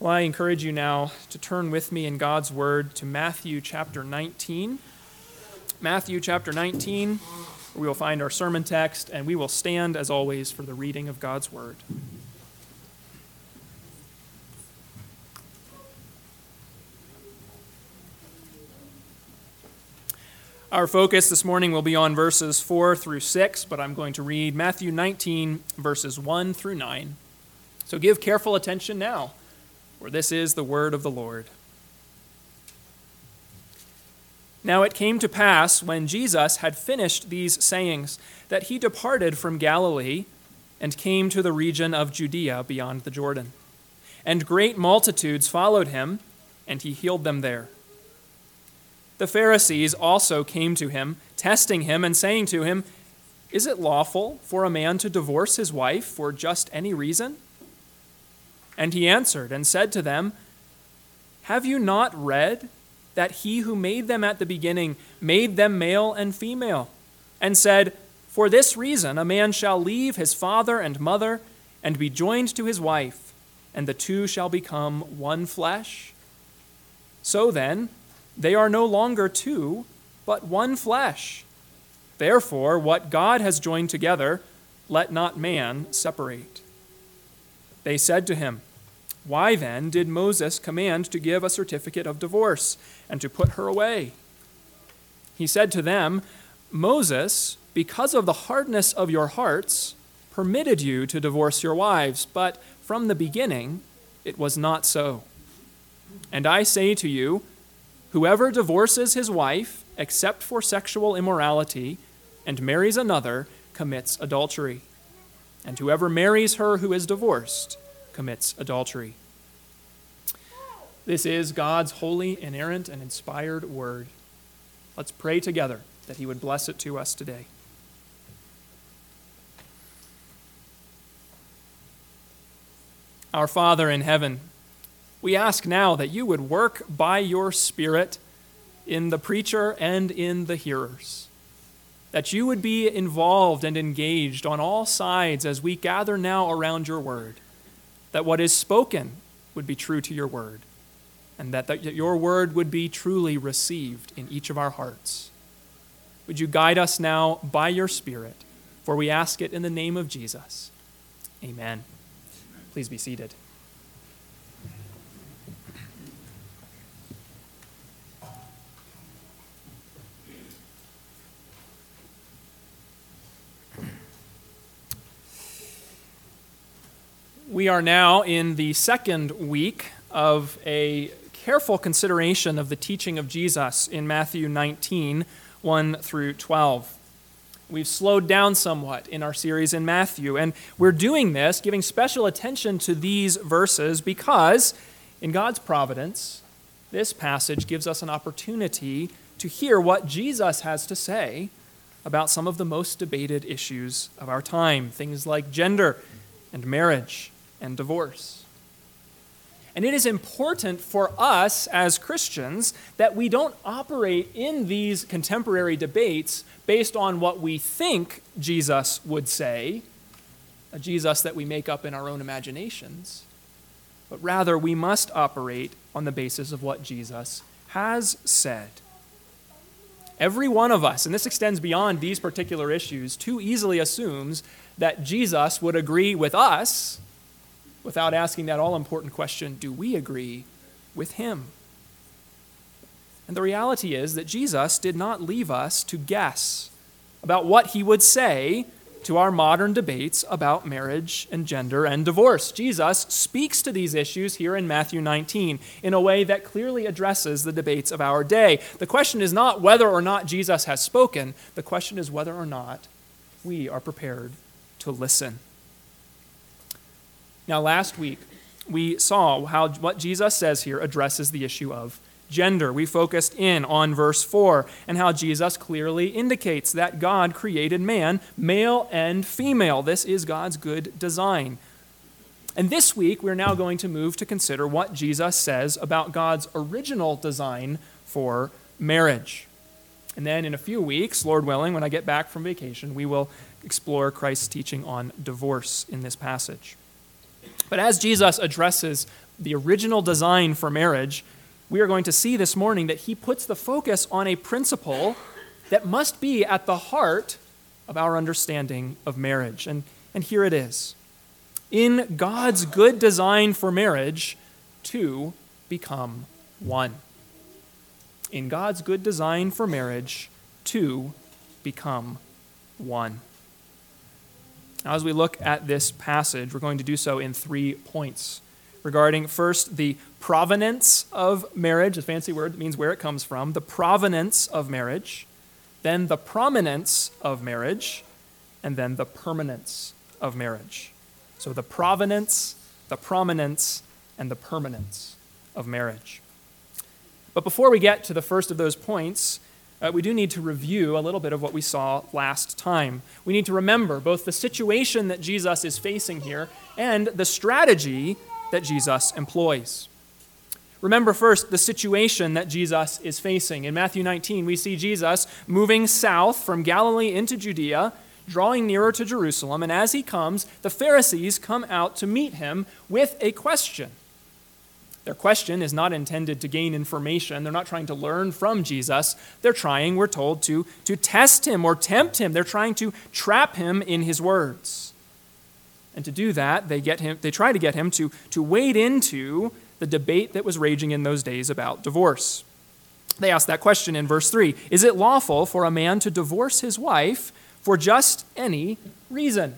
Well, I encourage you now to turn with me in God's Word to Matthew chapter 19. Matthew chapter 19, where we will find our sermon text, and we will stand, as always, for the reading of God's Word. Our focus this morning will be on verses 4 through 6, but I'm going to read Matthew 19, verses 1 through 9. So give careful attention now, for this is the word of the Lord. Now it came to pass, when Jesus had finished these sayings, that he departed from Galilee and came to the region of Judea beyond the Jordan. And great multitudes followed him, and he healed them there. The Pharisees also came to him, testing him and saying to him, "Is it lawful for a man to divorce his wife for just any reason?" And he answered and said to them, "Have you not read that he who made them at the beginning made them male and female, and said, 'For this reason a man shall leave his father and mother and be joined to his wife, and the two shall become one flesh?' So then, they are no longer two, but one flesh. Therefore, what God has joined together, let not man separate." They said to him, "Why then did Moses command to give a certificate of divorce and to put her away?" He said to them, "Moses, because of the hardness of your hearts, permitted you to divorce your wives, but from the beginning it was not so. And I say to you, whoever divorces his wife, except for sexual immorality, and marries another, commits adultery. And whoever marries her who is divorced commits adultery." This is God's holy, inerrant, and inspired word. Let's pray together that he would bless it to us today. Our Father in heaven, we ask now that you would work by your Spirit in the preacher and in the hearers, that you would be involved and engaged on all sides as we gather now around your word, that what is spoken would be true to your word, and that your word would be truly received in each of our hearts. Would you guide us now by your Spirit, for we ask it in the name of Jesus. Amen. Please be seated. We are now in the second week of a careful consideration of the teaching of Jesus in Matthew 19, 1 through 12. We've slowed down somewhat in our series in Matthew, and we're doing this, giving special attention to these verses because, in God's providence, this passage gives us an opportunity to hear what Jesus has to say about some of the most debated issues of our time, things like gender and marriage and divorce. And it is important for us as Christians that we don't operate in these contemporary debates based on what we think Jesus would say, a Jesus that we make up in our own imaginations, but rather we must operate on the basis of what Jesus has said. Every one of us, and this extends beyond these particular issues, too easily assumes that Jesus would agree with us without asking that all-important question, do we agree with him? And the reality is that Jesus did not leave us to guess about what he would say to our modern debates about marriage and gender and divorce. Jesus speaks to these issues here in Matthew 19 in a way that clearly addresses the debates of our day. The question is not whether or not Jesus has spoken. The question is whether or not we are prepared to listen. Now, last week, we saw how what Jesus says here addresses the issue of gender. We focused in on verse 4 and how Jesus clearly indicates that God created man, male and female. This is God's good design. And this week, we're now going to move to consider what Jesus says about God's original design for marriage. And then in a few weeks, Lord willing, when I get back from vacation, we will explore Christ's teaching on divorce in this passage. But as Jesus addresses the original design for marriage, we are going to see this morning that he puts the focus on a principle that must be at the heart of our understanding of marriage. And here it is. In God's good design for marriage, two become one. In God's good design for marriage, two become one. Now, as we look at this passage, we're going to do so in 3 points. Regarding first the provenance of marriage, a fancy word that means where it comes from, the provenance of marriage, then the prominence of marriage, and then the permanence of marriage. So the provenance, the prominence, and the permanence of marriage. But before we get to the first of those points, we do need to review a little bit of what we saw last time. We need to remember both the situation that Jesus is facing here and the strategy that Jesus employs. Remember first the situation that Jesus is facing. In Matthew 19, we see Jesus moving south from Galilee into Judea, drawing nearer to Jerusalem, and as he comes, the Pharisees come out to meet him with a question. Their question is not intended to gain information. They're not trying to learn from Jesus. They're trying, we're told, to test him or tempt him. They're trying to trap him in his words. And to do that, they try to get him to wade into the debate that was raging in those days about divorce. They ask that question in verse 3. Is it lawful for a man to divorce his wife for just any reason?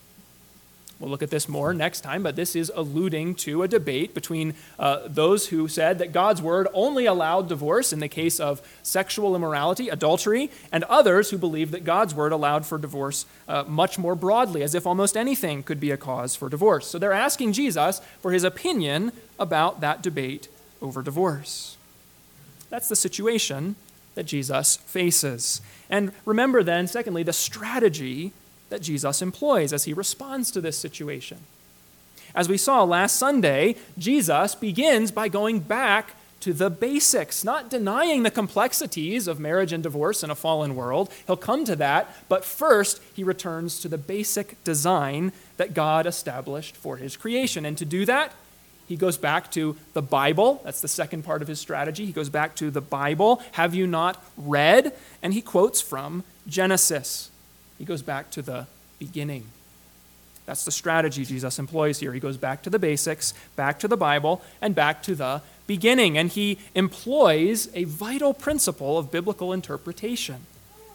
We'll look at this more next time, but this is alluding to a debate between those who said that God's word only allowed divorce in the case of sexual immorality, adultery, and others who believed that God's word allowed for divorce much more broadly, as if almost anything could be a cause for divorce. So they're asking Jesus for his opinion about that debate over divorce. That's the situation that Jesus faces. And remember then, secondly, the strategy that Jesus employs as he responds to this situation. As we saw last Sunday, Jesus begins by going back to the basics, not denying the complexities of marriage and divorce in a fallen world. He'll come to that, but first he returns to the basic design that God established for his creation. And to do that, he goes back to the Bible. That's the second part of his strategy. He goes back to the Bible. Have you not read? And he quotes from Genesis. He goes back to the beginning. That's the strategy Jesus employs here. He goes back to the basics, back to the Bible, and back to the beginning. And he employs a vital principle of biblical interpretation.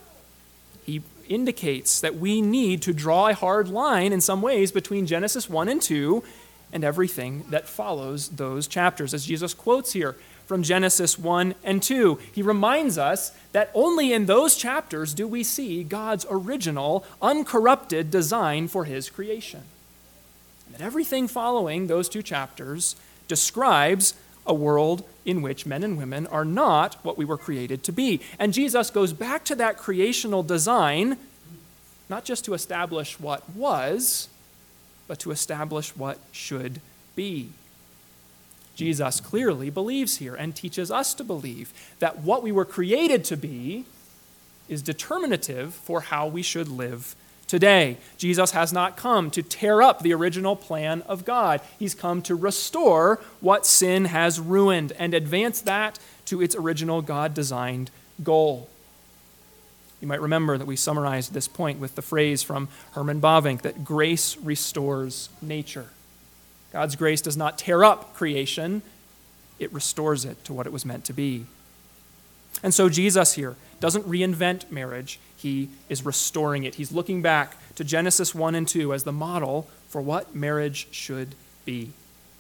He indicates that we need to draw a hard line in some ways between Genesis 1 and 2 and everything that follows those chapters. As Jesus quotes here from Genesis 1 and 2, he reminds us that only in those chapters do we see God's original, uncorrupted design for his creation. And that everything following those 2 chapters describes a world in which men and women are not what we were created to be. And Jesus goes back to that creational design, not just to establish what was, but to establish what should be. Jesus clearly believes here and teaches us to believe that what we were created to be is determinative for how we should live today. Jesus has not come to tear up the original plan of God. He's come to restore what sin has ruined and advance that to its original God-designed goal. You might remember that we summarized this point with the phrase from Herman Bavinck that grace restores nature. God's grace does not tear up creation, it restores it to what it was meant to be. And so Jesus here doesn't reinvent marriage, he is restoring it. He's looking back to Genesis 1 and 2 as the model for what marriage should be.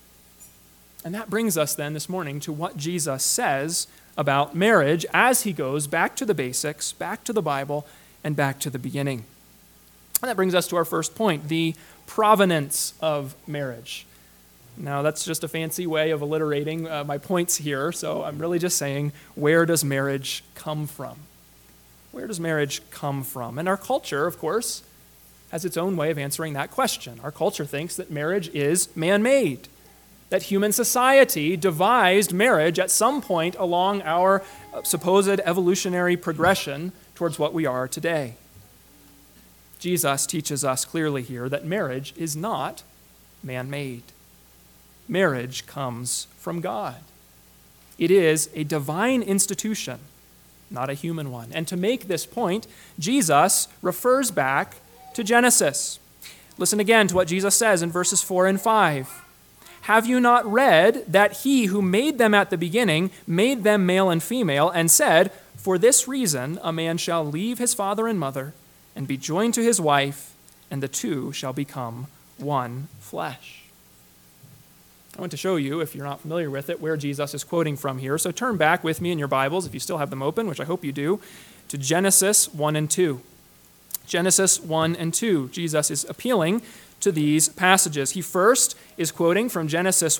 And that brings us then this morning to what Jesus says about marriage as he goes back to the basics, back to the Bible, and back to the beginning. And that brings us to our first point, the provenance of marriage. Now, that's just a fancy way of alliterating my points here, so I'm really just saying, where does marriage come from? Where does marriage come from? And our culture, of course, has its own way of answering that question. Our culture thinks that marriage is man-made, that human society devised marriage at some point along our supposed evolutionary progression towards what we are today. Jesus teaches us clearly here that marriage is not man-made. marriage comes from God. It is a divine institution, not a human one. And to make this point, Jesus refers back to Genesis. Listen again to what Jesus says in verses 4 and 5. Have you not read that he who made them at the beginning made them male and female, and said, for this reason a man shall leave his father and mother and be joined to his wife, and the two shall become one flesh. I want to show you, if you're not familiar with it, where Jesus is quoting from here. So turn back with me in your Bibles, if you still have them open, which I hope you do, to Genesis 1 and 2. Genesis 1 and 2. Jesus is appealing to these passages. He first is quoting from Genesis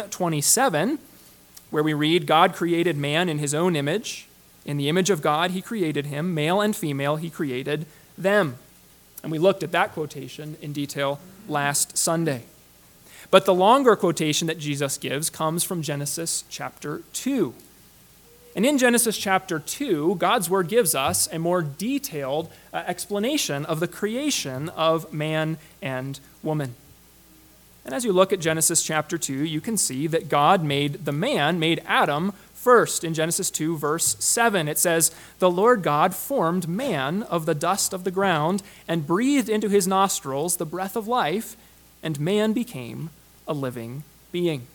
1:27, where we read, God created man in his own image. In the image of God he created him. Male and female he created them. And we looked at that quotation in detail last Sunday. But the longer quotation that Jesus gives comes from Genesis chapter 2. And in Genesis chapter 2, God's word gives us a more detailed explanation of the creation of man and woman. And as you look at Genesis chapter 2, you can see that God made Adam first. In Genesis 2, verse 7, it says, the Lord God formed man of the dust of the ground and breathed into his nostrils the breath of life, and man became a living being.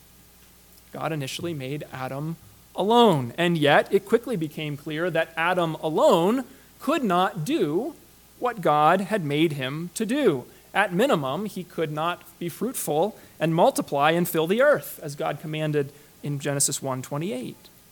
God initially made Adam alone, and yet it quickly became clear that Adam alone could not do what God had made him to do. At minimum, he could not be fruitful and multiply and fill the earth, as God commanded in Genesis 1:28.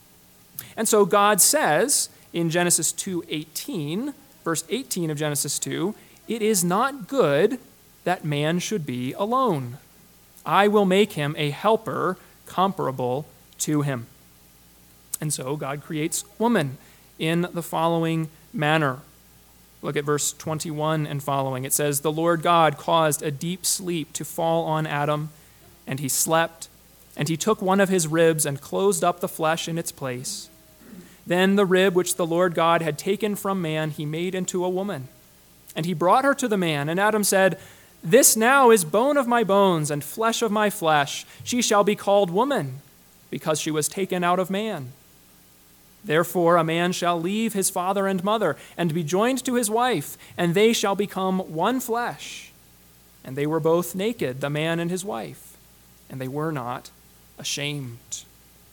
And so God says in Genesis 2:18, verse 18 of Genesis 2, it is not good that man should be alone. I will make him a helper comparable to him. And so God creates woman in the following manner. Look at verse 21 and following. It says, the Lord God caused a deep sleep to fall on Adam, and he slept, and he took one of his ribs and closed up the flesh in its place. Then the rib which the Lord God had taken from man he made into a woman, and he brought her to the man. And Adam said, this now is bone of my bones and flesh of my flesh. She shall be called woman, because she was taken out of man. Therefore a man shall leave his father and mother and be joined to his wife, and they shall become one flesh. And they were both naked, the man and his wife, and they were not ashamed.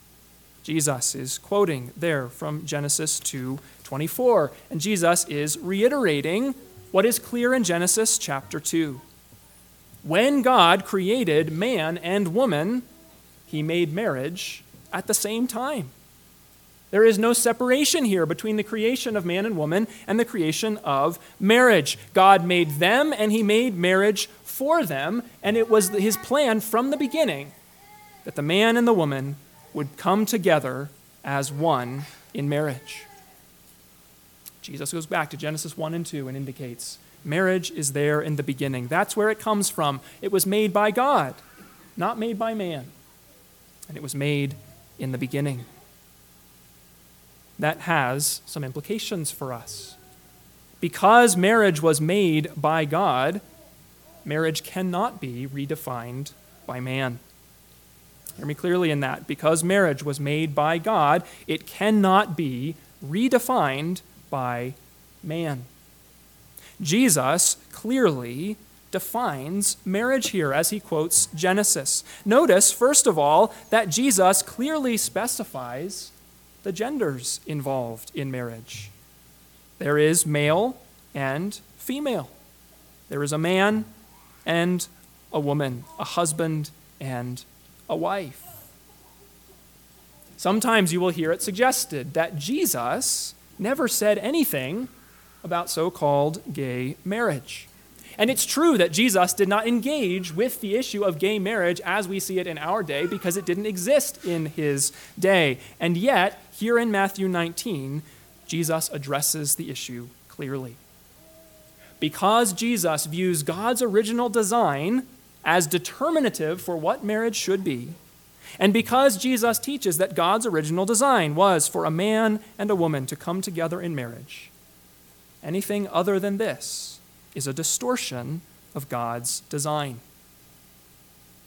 Jesus is quoting there from Genesis 2:24, and Jesus is reiterating what is clear in Genesis chapter 2. When God created man and woman, he made marriage at the same time. There is no separation here between the creation of man and woman and the creation of marriage. God made them and he made marriage for them, and it was his plan from the beginning that the man and the woman would come together as one in marriage. Jesus goes back to Genesis 1 and 2 and indicates marriage is there in the beginning. That's where it comes from. It was made by God, not made by man. And it was made in the beginning. That has some implications for us. Because marriage was made by God, marriage cannot be redefined by man. Hear me clearly in that. Because marriage was made by God, it cannot be redefined by man. Jesus clearly defines marriage here as he quotes Genesis. Notice, first of all, that Jesus clearly specifies the genders involved in marriage. There is male and female. There is a man and a woman, a husband and a wife. Sometimes you will hear it suggested that Jesus never said anything about so-called gay marriage. And it's true that Jesus did not engage with the issue of gay marriage as we see it in our day because it didn't exist in his day. And yet, here in Matthew 19, Jesus addresses the issue clearly. Because Jesus views God's original design as determinative for what marriage should be, and because Jesus teaches that God's original design was for a man and a woman to come together in marriage, anything other than this is a distortion of God's design.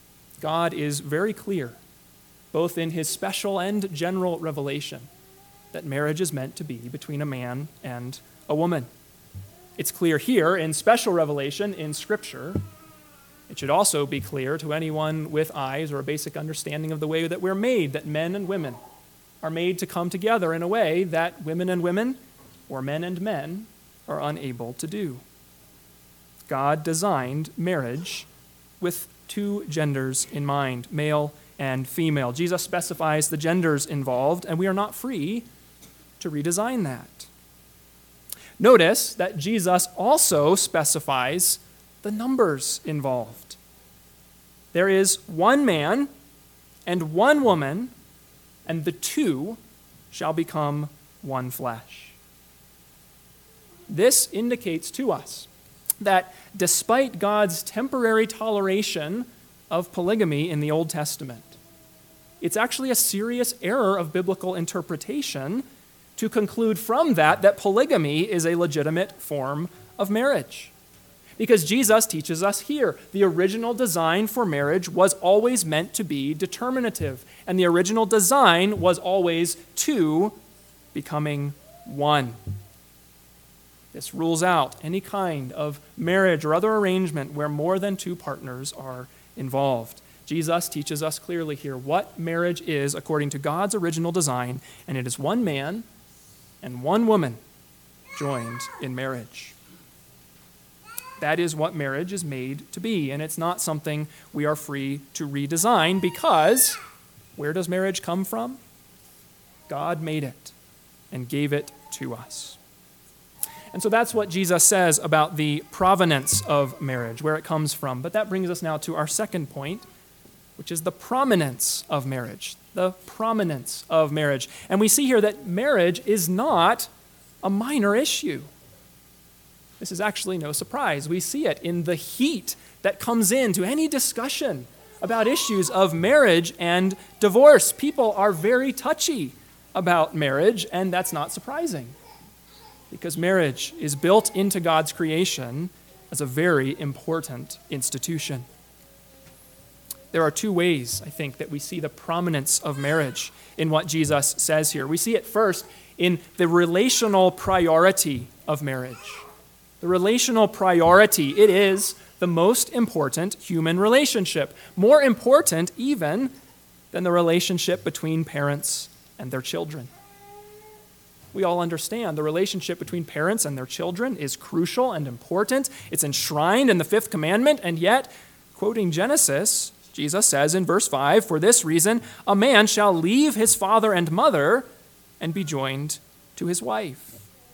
God is very clear, both in his special and general revelation, that marriage is meant to be between a man and a woman. It's clear here in special revelation in Scripture. It should also be clear to anyone with eyes or a basic understanding of the way that we're made, that men and women are made to come together in a way that women and women, or men and men, are unable to do. God designed marriage with two genders in mind, male and female. Jesus specifies the genders involved, and we are not free to redesign that. Notice that Jesus also specifies the numbers involved. There is one man and one woman, and the two shall become one flesh. This indicates to us that despite God's temporary toleration of polygamy in the Old Testament, it's actually a serious error of biblical interpretation to conclude from that polygamy is a legitimate form of marriage. Because Jesus teaches us here, the original design for marriage was always meant to be determinative, and the original design was always two becoming one. This rules out any kind of marriage or other arrangement where more than two partners are involved. Jesus teaches us clearly here what marriage is according to God's original design, and it is one man and one woman joined in marriage. That is what marriage is made to be, and it's not something we are free to redesign because where does marriage come from? God made it and gave it to us. And so that's what Jesus says about the provenance of marriage, where it comes from. But that brings us now to our second point, which is the prominence of marriage. The prominence of marriage. And we see here that marriage is not a minor issue. This is actually no surprise. We see it in the heat that comes into any discussion about issues of marriage and divorce. People are very touchy about marriage, and that's not surprising, because marriage is built into God's creation as a very important institution. There are two ways, I think, that we see the prominence of marriage in what Jesus says here. We see it first in the relational priority of marriage. The relational priority, it is the most important human relationship, more important even than the relationship between parents and their children. We all understand the relationship between parents and their children is crucial and important. It's enshrined in the fifth commandment, and yet, quoting Genesis, Jesus says in verse 5, "For this reason, a man shall leave his father and mother and be joined to his wife."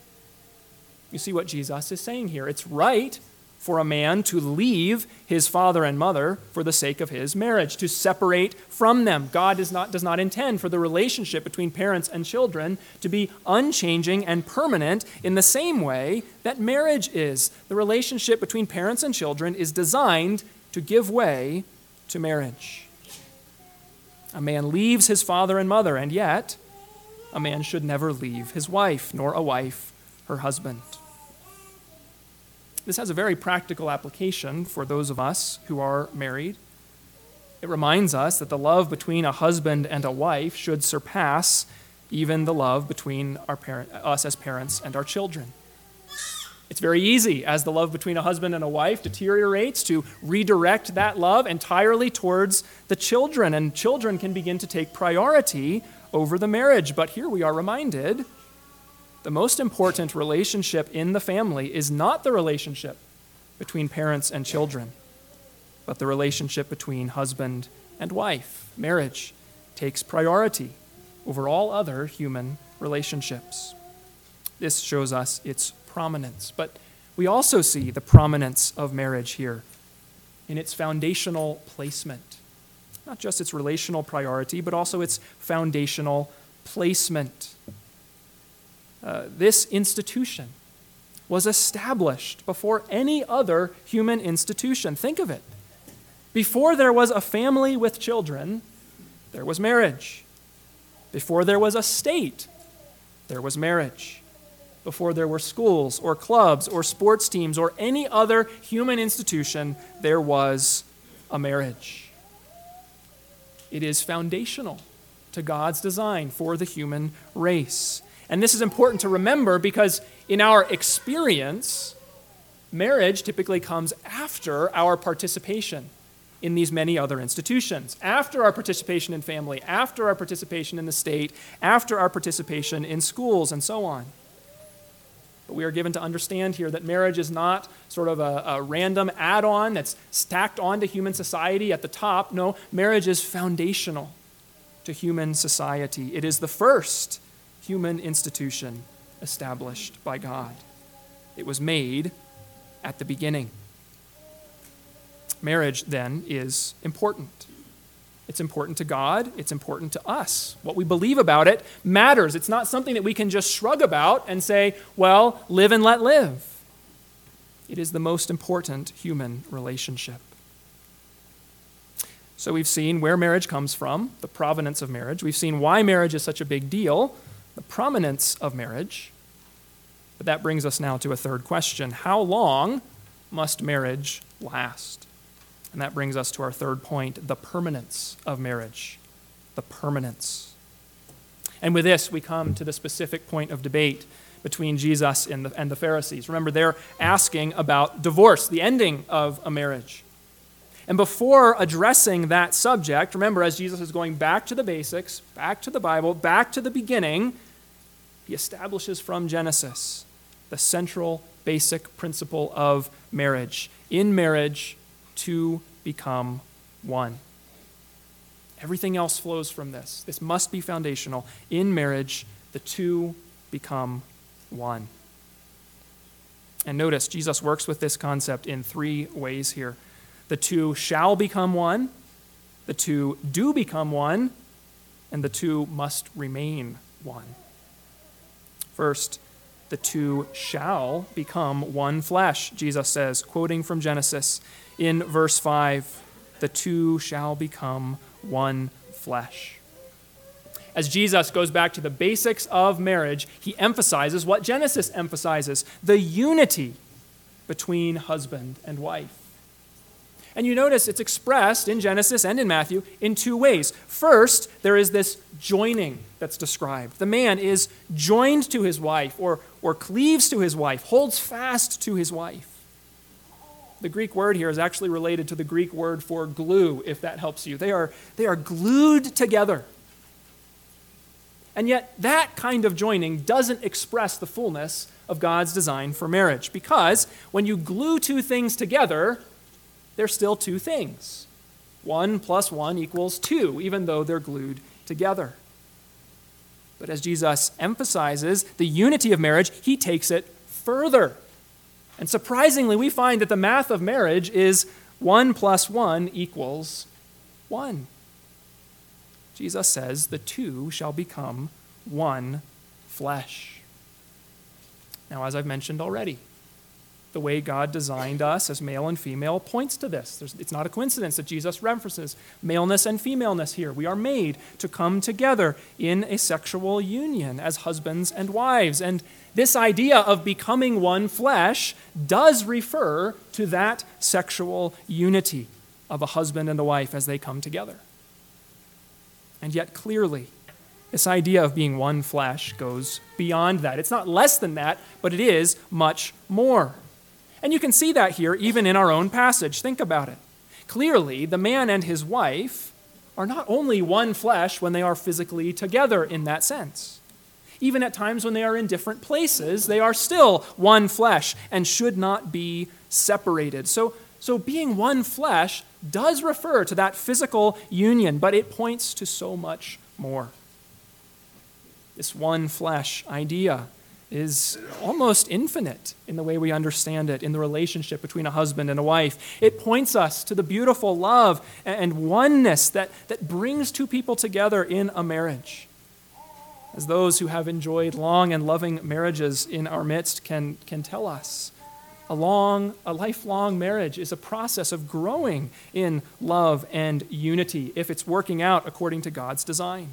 You see what Jesus is saying here. It's right for a man to leave his father and mother for the sake of his marriage, to separate from them. God does not intend for the relationship between parents and children to be unchanging and permanent in the same way that marriage is. The relationship between parents and children is designed to give way to marriage. A man leaves his father and mother, and yet a man should never leave his wife, nor a wife her husband. This has a very practical application for those of us who are married. It reminds us that the love between a husband and a wife should surpass even the love between us as parents and our children. It's very easy, as the love between a husband and a wife deteriorates, to redirect that love entirely towards the children, and children can begin to take priority over the marriage. But here we are reminded the most important relationship in the family is not the relationship between parents and children, but the relationship between husband and wife. Marriage takes priority over all other human relationships. This shows us its prominence. But we also see the prominence of marriage here in its foundational placement. Not just its relational priority, but also its foundational placement. This institution was established before any other human institution. Think of it. Before there was a family with children, there was marriage. Before there was a state, there was marriage. Before there were schools or clubs or sports teams or any other human institution, there was a marriage. It is foundational to God's design for the human race. And this is important to remember because in our experience, marriage typically comes after our participation in these many other institutions, after our participation in family, after our participation in the state, after our participation in schools, and so on. But we are given to understand here that marriage is not sort of a random add-on that's stacked onto human society at the top. No, marriage is foundational to human society. It is the first human institution established by God. It was made at the beginning. Marriage, then, is important. It's important to God. It's important to us. What we believe about it matters. It's not something that we can just shrug about and say, well, live and let live. It is the most important human relationship. So we've seen where marriage comes from, the provenance of marriage. We've seen why marriage is such a big deal, the prominence of marriage. But that brings us now to a third question. How long must marriage last? And that brings us to our third point, the permanence of marriage. The permanence. And with this, we come to the specific point of debate between Jesus and the Pharisees. Remember, they're asking about divorce, the ending of a marriage. And before addressing that subject, remember, as Jesus is going back to the basics, back to the Bible, back to the beginning, he establishes from Genesis the central basic principle of marriage. In marriage, two become one. Everything else flows from this. This must be foundational. In marriage, the two become one. And notice, Jesus works with this concept in three ways here. The two shall become one, the two do become one, and the two must remain one. First, the two shall become one flesh, Jesus says, quoting from Genesis in verse 5, the two shall become one flesh. As Jesus goes back to the basics of marriage, he emphasizes what Genesis emphasizes, the unity between husband and wife. And you notice it's expressed in Genesis and in Matthew in two ways. First, there is this joining that's described. The man is joined to his wife or cleaves to his wife, holds fast to his wife. The Greek word here is actually related to the Greek word for glue, if that helps you. They are glued together. And yet that kind of joining doesn't express the fullness of God's design for marriage, because when you glue two things together, they're still two things. 1 + 1 = 2, even though they're glued together. But as Jesus emphasizes the unity of marriage, he takes it further. And surprisingly, we find that the math of marriage is 1 + 1 = 1. Jesus says the two shall become one flesh. Now, as I've mentioned already, the way God designed us as male and female points to this. It's not a coincidence that Jesus references maleness and femaleness here. We are made to come together in a sexual union as husbands and wives. And this idea of becoming one flesh does refer to that sexual unity of a husband and a wife as they come together. And yet clearly, this idea of being one flesh goes beyond that. It's not less than that, but it is much more. And you can see that here even in our own passage. Think about it. Clearly, the man and his wife are not only one flesh when they are physically together in that sense. Even at times when they are in different places, they are still one flesh and should not be separated. So being one flesh does refer to that physical union, but it points to so much more. This one flesh idea is almost infinite in the way we understand it in the relationship between a husband and a wife. It points us to the beautiful love and oneness that brings two people together in a marriage. As those who have enjoyed long and loving marriages in our midst can tell us, a lifelong marriage is a process of growing in love and unity if it's working out according to God's design.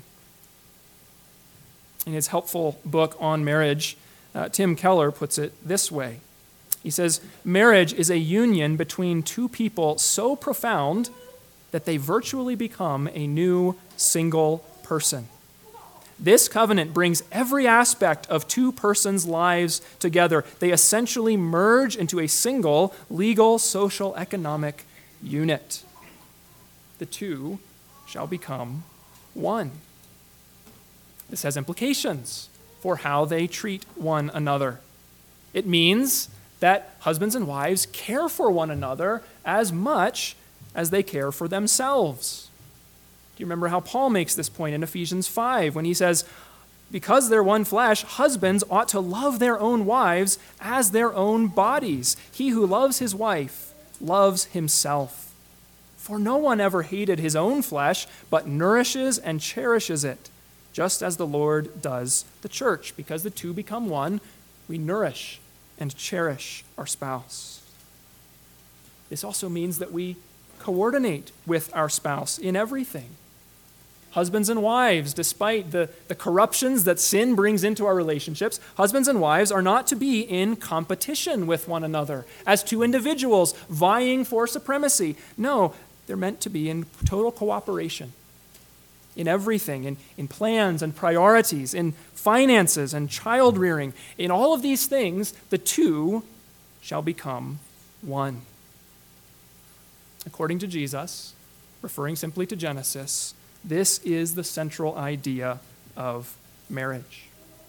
In his helpful book on marriage, Tim Keller puts it this way. He says, marriage is a union between two people so profound that they virtually become a new single person. This covenant brings every aspect of two persons' lives together. They essentially merge into a single legal, social, economic unit. The two shall become one. This has implications for how they treat one another. It means that husbands and wives care for one another as much as they care for themselves. Do you remember how Paul makes this point in Ephesians 5 when he says, because they're one flesh, husbands ought to love their own wives as their own bodies. He who loves his wife loves himself. For no one ever hated his own flesh, but nourishes and cherishes it, just as the Lord does the church. Because the two become one, we nourish and cherish our spouse. This also means that we coordinate with our spouse in everything. Husbands and wives, despite the corruptions that sin brings into our relationships, husbands and wives are not to be in competition with one another as two individuals vying for supremacy. No, they're meant to be in total cooperation in everything, in plans and priorities, in finances and child rearing. In all of these things, the two shall become one. According to Jesus, referring simply to Genesis, this is the central idea of marriage.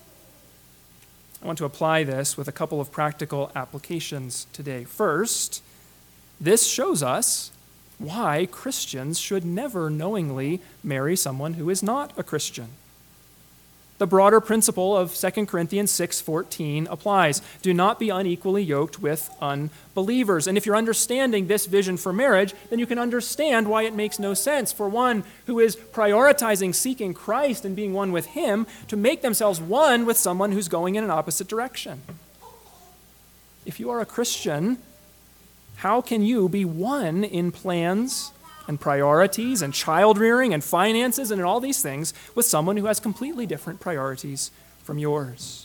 I want to apply this with a couple of practical applications today. First, this shows us why Christians should never knowingly marry someone who is not a Christian. The broader principle of 2 Corinthians 6:14 applies. Do not be unequally yoked with unbelievers. And if you're understanding this vision for marriage, then you can understand why it makes no sense for one who is prioritizing seeking Christ and being one with him to make themselves one with someone who's going in an opposite direction. If you are a Christian, how can you be one in plans and priorities and child rearing and finances and in all these things with someone who has completely different priorities from yours?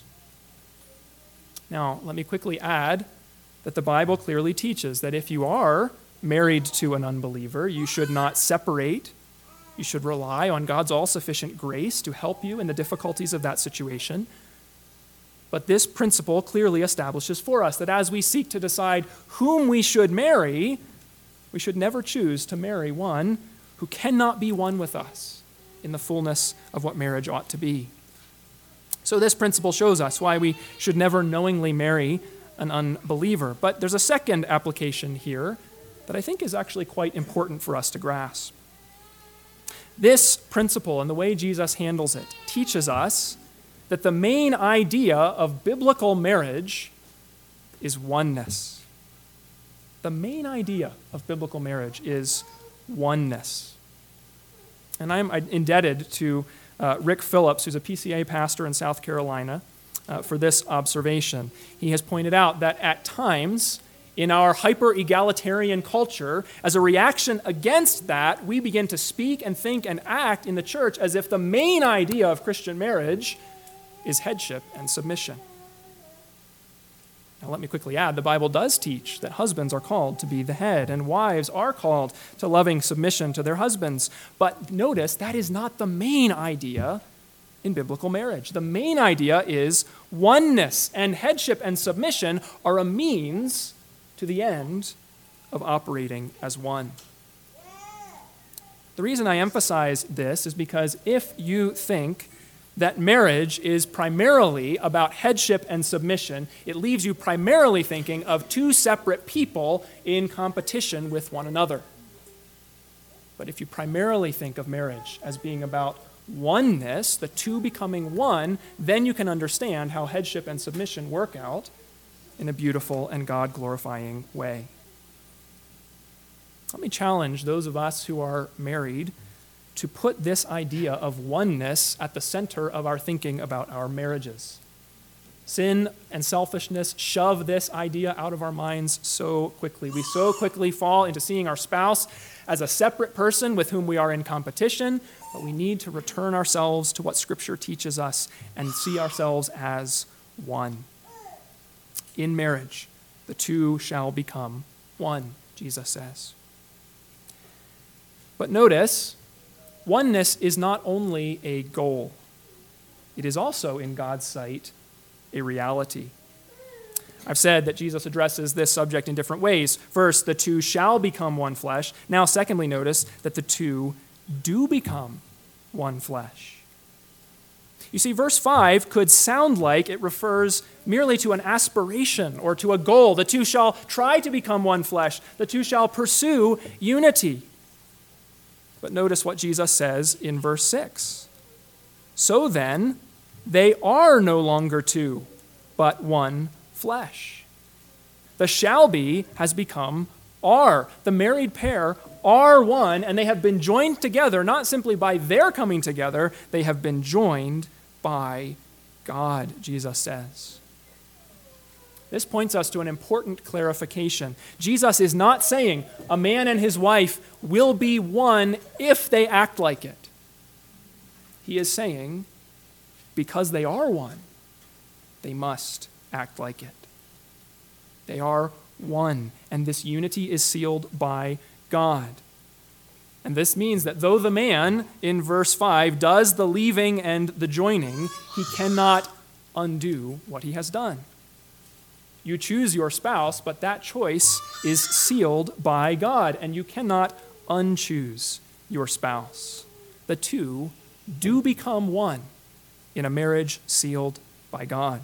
Now, let me quickly add that the Bible clearly teaches that if you are married to an unbeliever, you should not separate. You should rely on God's all-sufficient grace to help you in the difficulties of that situation. But this principle clearly establishes for us that as we seek to decide whom we should marry, we should never choose to marry one who cannot be one with us in the fullness of what marriage ought to be. So this principle shows us why we should never knowingly marry an unbeliever. But there's a second application here that I think is actually quite important for us to grasp. This principle and the way Jesus handles it teaches us that the main idea of biblical marriage is oneness. The main idea of biblical marriage is oneness. And I'm indebted to Rick Phillips, who's a PCA pastor in South Carolina, for this observation. He has pointed out that at times in our hyper-egalitarian culture, as a reaction against that, we begin to speak and think and act in the church as if the main idea of Christian marriage is headship and submission. Now, let me quickly add, the Bible does teach that husbands are called to be the head, and wives are called to loving submission to their husbands. But notice, that is not the main idea in biblical marriage. The main idea is oneness, and headship and submission are a means to the end of operating as one. The reason I emphasize this is because if you think that marriage is primarily about headship and submission, it leaves you primarily thinking of two separate people in competition with one another. But if you primarily think of marriage as being about oneness, the two becoming one, then you can understand how headship and submission work out in a beautiful and God-glorifying way. Let me challenge those of us who are married to put this idea of oneness at the center of our thinking about our marriages. Sin and selfishness shove this idea out of our minds so quickly. We so quickly fall into seeing our spouse as a separate person with whom we are in competition, but we need to return ourselves to what Scripture teaches us and see ourselves as one. In marriage, the two shall become one, Jesus says. But notice, oneness is not only a goal, it is also, in God's sight, a reality. I've said that Jesus addresses this subject in different ways. First, the two shall become one flesh. Now, secondly, notice that the two do become one flesh. You see, verse 5 could sound like it refers merely to an aspiration or to a goal. The two shall try to become one flesh. The two shall pursue unity. But notice what Jesus says in verse 6. So then, they are no longer two, but one flesh. The shall be has become are. The married pair are one, and they have been joined together, not simply by their coming together, they have been joined by God, Jesus says. This points us to an important clarification. Jesus is not saying a man and his wife will be one if they act like it. He is saying, because they are one, they must act like it. They are one, and this unity is sealed by God. And this means that though the man, in verse 5, does the leaving and the joining, he cannot undo what he has done. You choose your spouse, but that choice is sealed by God, and you cannot unchoose your spouse. The two do become one in a marriage sealed by God.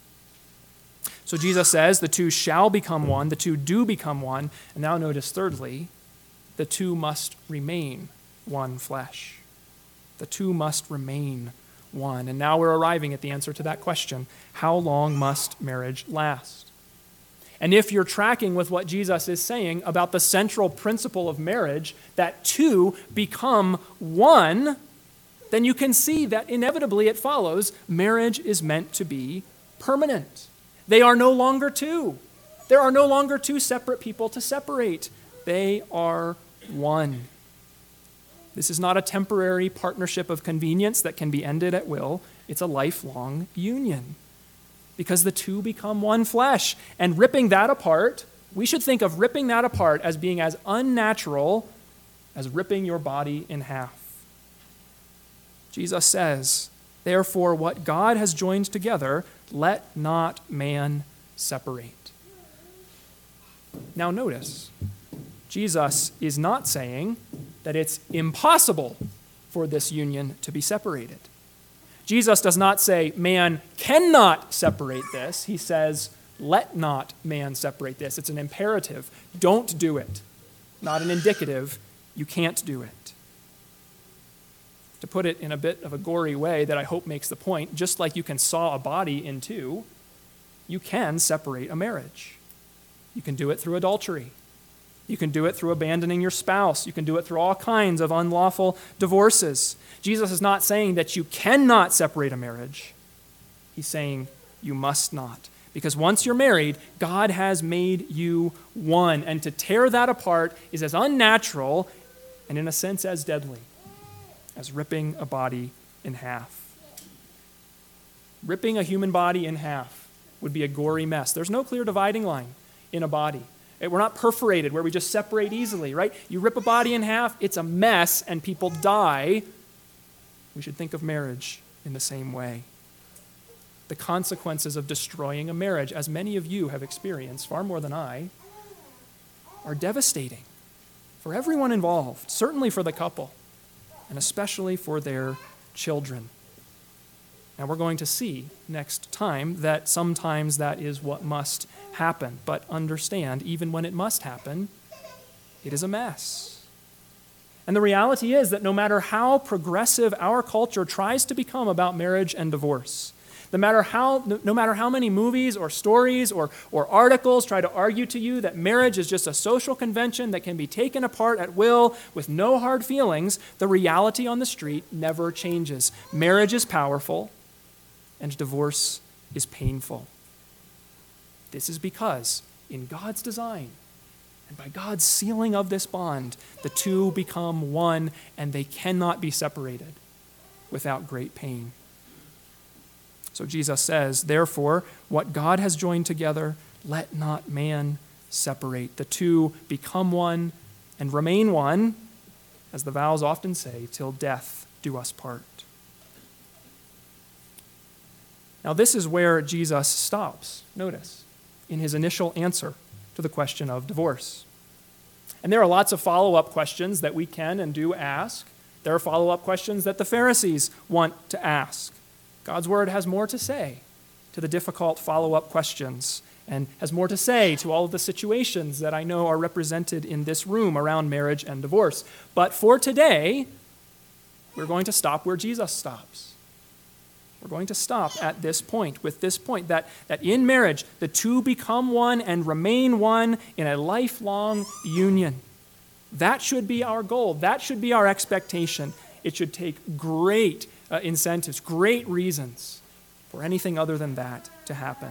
So Jesus says the two shall become one, the two do become one, and now notice thirdly, the two must remain one flesh. The two must remain one. And now we're arriving at the answer to that question. How long must marriage last? And if you're tracking with what Jesus is saying about the central principle of marriage, that two become one, then you can see that inevitably it follows marriage is meant to be permanent. They are no longer two. There are no longer two separate people to separate. They are one. This is not a temporary partnership of convenience that can be ended at will. It's a lifelong union because the two become one flesh. And ripping that apart, we should think of ripping that apart as being as unnatural as ripping your body in half. Jesus says, therefore, what God has joined together, let not man separate. Now notice, Jesus is not saying that it's impossible for this union to be separated. Jesus does not say man cannot separate this. He says, let not man separate this. It's an imperative. Don't do it. Not an indicative. You can't do it. To put it in a bit of a gory way that I hope makes the point, just like you can saw a body in two, you can separate a marriage. You can do it through adultery. You can do it through abandoning your spouse. You can do it through all kinds of unlawful divorces. Jesus is not saying that you cannot separate a marriage. He's saying you must not. Because once you're married, God has made you one. And to tear that apart is as unnatural and in a sense as deadly as ripping a body in half. Ripping a human body in half would be a gory mess. There's no clear dividing line in a body. We're not perforated where we just separate easily, right? You rip a body in half, it's a mess, and people die. We should think of marriage in the same way. The consequences of destroying a marriage, as many of you have experienced, far more than I, are devastating for everyone involved, certainly for the couple, and especially for their children. Now we're going to see next time that sometimes that is what must happen. But understand, even when it must happen, it is a mess. And the reality is that no matter how progressive our culture tries to become about marriage and divorce, no matter how many movies or stories or articles try to argue to you that marriage is just a social convention that can be taken apart at will with no hard feelings, the reality on the street never changes. Marriage is powerful, and divorce is painful. This is because in God's design and by God's sealing of this bond, the two become one and they cannot be separated without great pain. So Jesus says, therefore, what God has joined together, let not man separate. The two become one and remain one as the vows often say, till death do us part. Now, this is where Jesus stops, notice, in his initial answer to the question of divorce. And there are lots of follow-up questions that we can and do ask. There are follow-up questions that the Pharisees want to ask. God's word has more to say to the difficult follow-up questions and has more to say to all of the situations that I know are represented in this room around marriage and divorce. But for today, we're going to stop where Jesus stops. We're going to stop at this point, with this point, that in marriage, the two become one and remain one in a lifelong union. That should be our goal. That should be our expectation. It should take great incentives, great reasons for anything other than that to happen.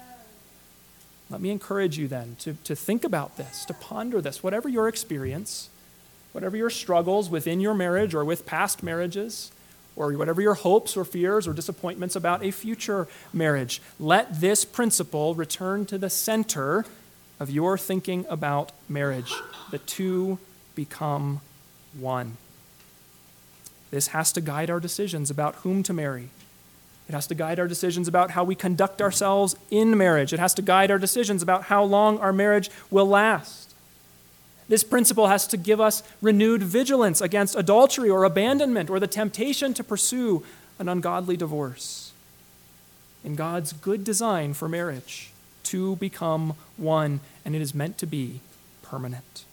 Let me encourage you then to think about this, to ponder this, whatever your experience, whatever your struggles within your marriage or with past marriages, or whatever your hopes or fears or disappointments about a future marriage. Let this principle return to the center of your thinking about marriage. The two become one. This has to guide our decisions about whom to marry. It has to guide our decisions about how we conduct ourselves in marriage. It has to guide our decisions about how long our marriage will last. This principle has to give us renewed vigilance against adultery or abandonment or the temptation to pursue an ungodly divorce. In God's good design for marriage, two become one, and it is meant to be permanent.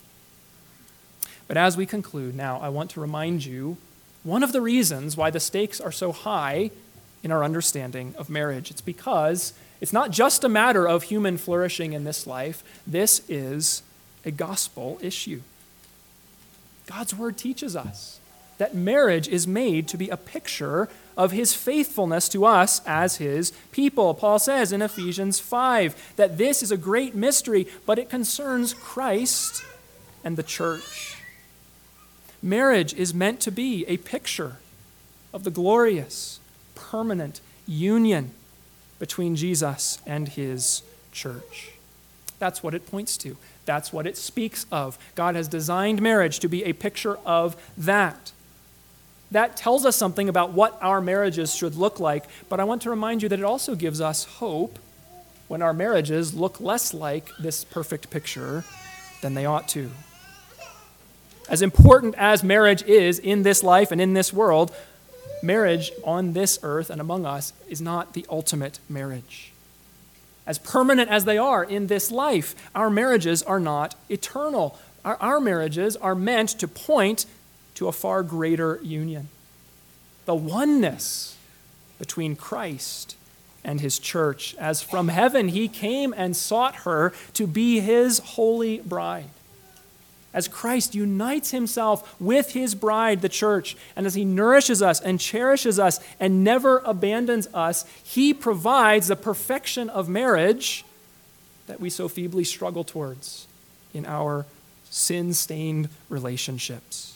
But as we conclude now, I want to remind you one of the reasons why the stakes are so high in our understanding of marriage. It's because it's not just a matter of human flourishing in this life. This is a gospel issue. God's word teaches us that marriage is made to be a picture of his faithfulness to us as his people. Paul says in Ephesians 5 that this is a great mystery, but it concerns Christ and the church. Marriage is meant to be a picture of the glorious, permanent union between Jesus and his church. That's what it points to. That's what it speaks of. God has designed marriage to be a picture of that. That tells us something about what our marriages should look like, but I want to remind you that it also gives us hope when our marriages look less like this perfect picture than they ought to. As important as marriage is in this life and in this world, marriage on this earth and among us is not the ultimate marriage. As permanent as they are in this life, our marriages are not eternal. Our marriages are meant to point to a far greater union. The oneness between Christ and his church, as from heaven he came and sought her to be his holy bride. As Christ unites himself with his bride, the church, and as he nourishes us and cherishes us and never abandons us, he provides the perfection of marriage that we so feebly struggle towards in our sin-stained relationships.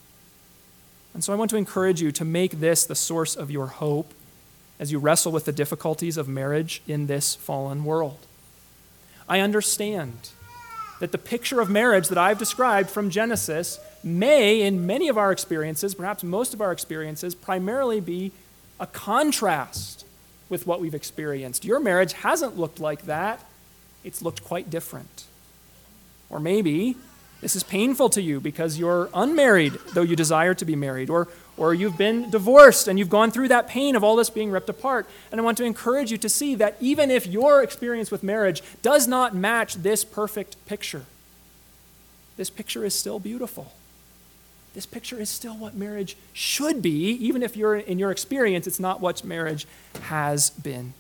And so I want to encourage you to make this the source of your hope as you wrestle with the difficulties of marriage in this fallen world. I understand that the picture of marriage that I've described from Genesis may, in many of our experiences, perhaps most of our experiences, primarily be a contrast with what we've experienced. Your marriage hasn't looked like that. It's looked quite different. Or maybe this is painful to you because you're unmarried, though you desire to be married, or you've been divorced and you've gone through that pain of all this being ripped apart. And I want to encourage you to see that even if your experience with marriage does not match this perfect picture, this picture is still beautiful. This picture is still what marriage should be, even if in your experience it's not what marriage has been.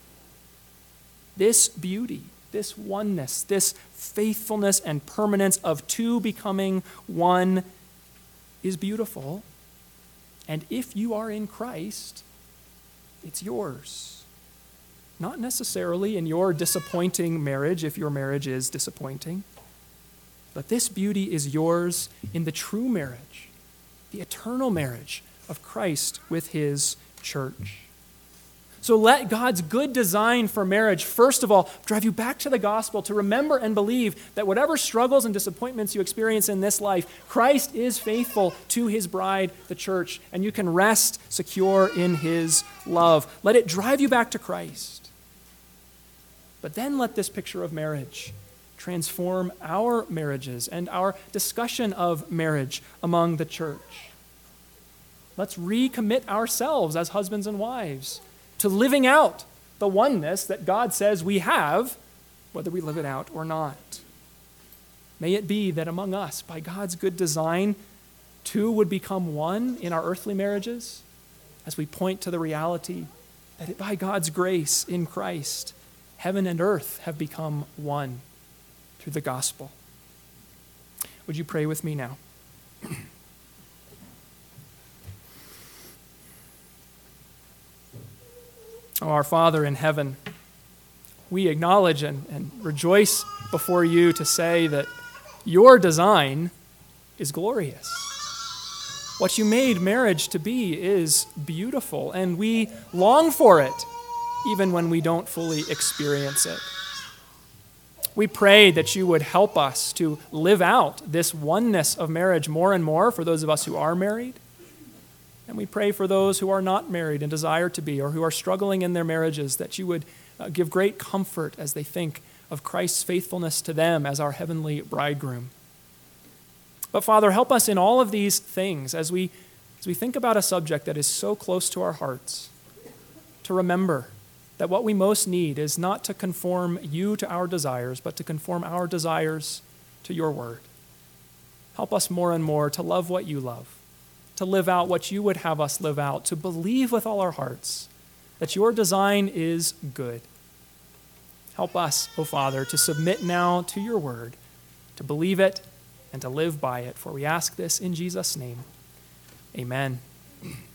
This beauty, this oneness, this faithfulness and permanence of two becoming one is beautiful. And if you are in Christ, it's yours. Not necessarily in your disappointing marriage, if your marriage is disappointing, but this beauty is yours in the true marriage, the eternal marriage of Christ with his church. So let God's good design for marriage, first of all, drive you back to the gospel to remember and believe that whatever struggles and disappointments you experience in this life, Christ is faithful to his bride, the church, and you can rest secure in his love. Let it drive you back to Christ. But then let this picture of marriage transform our marriages and our discussion of marriage among the church. Let's recommit ourselves as husbands and wives to living out the oneness that God says we have, whether we live it out or not. May it be that among us, by God's good design, two would become one in our earthly marriages as we point to the reality that by God's grace in Christ, heaven and earth have become one through the gospel. Would you pray with me now? Oh, our Father in heaven, we acknowledge and rejoice before you to say that your design is glorious. What you made marriage to be is beautiful, and we long for it, even when we don't fully experience it. We pray that you would help us to live out this oneness of marriage more and more for those of us who are married. And we pray for those who are not married and desire to be, or who are struggling in their marriages, that you would give great comfort as they think of Christ's faithfulness to them as our heavenly bridegroom. But Father, help us in all of these things as we think about a subject that is so close to our hearts, to remember that what we most need is not to conform you to our desires, but to conform our desires to your word. Help us more and more to love what you love, to live out what you would have us live out, to believe with all our hearts that your design is good. Help us, O Father, to submit now to your word, to believe it and to live by it. For we ask this in Jesus' name. Amen.